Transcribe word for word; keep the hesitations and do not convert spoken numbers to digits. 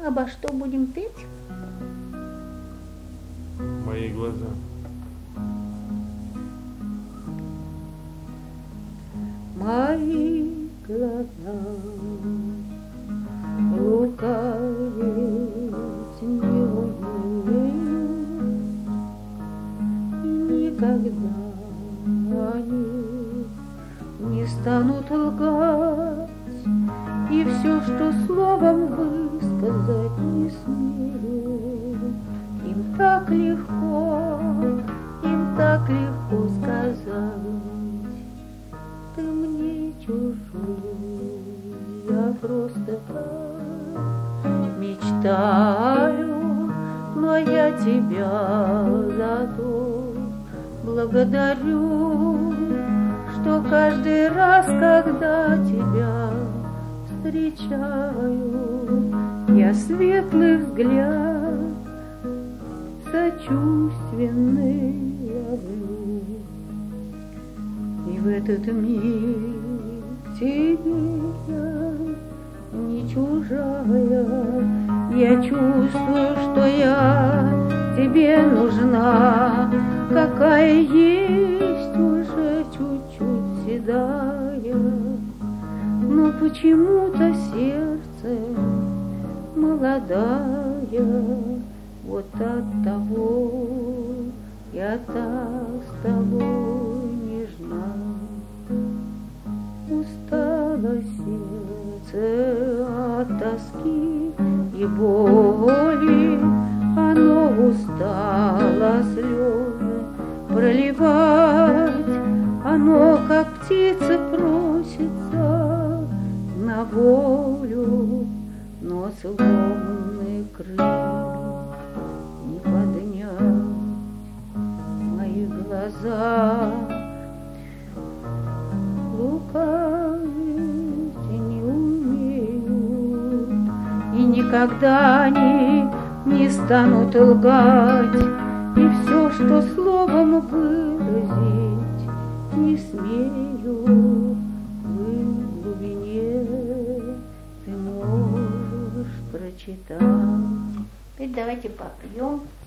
Обо что будем петь? Мои глаза. Мои глаза лукавить не умеют, и никогда они не станут лгать, и все, что словом высказать не смею. Им так легко, им так легко сказать: ты мне чужой, я просто так мечтаю, но я тебя зато благодарю, что каждый раз, когда тебя встречаю, я светлый взгляд сочувственный ловлю. И в этот миг тебе я не чужая, я чувствую, что я тебе нужна, какая есть уже чуть-чуть седая, но почему-то сердце молодая. Вот от того я так с тобой нежна. Устало сердце от тоски и боли, оно устало слезы проливать, оно, как птица, просится на волю, но сломанные крылья не поднять. Мои глаза лукавить не умеют, и никогда они не станут лгать, и все, что словом выразить не смею, в глубине ты можешь прочитать. Теперь давайте попьем.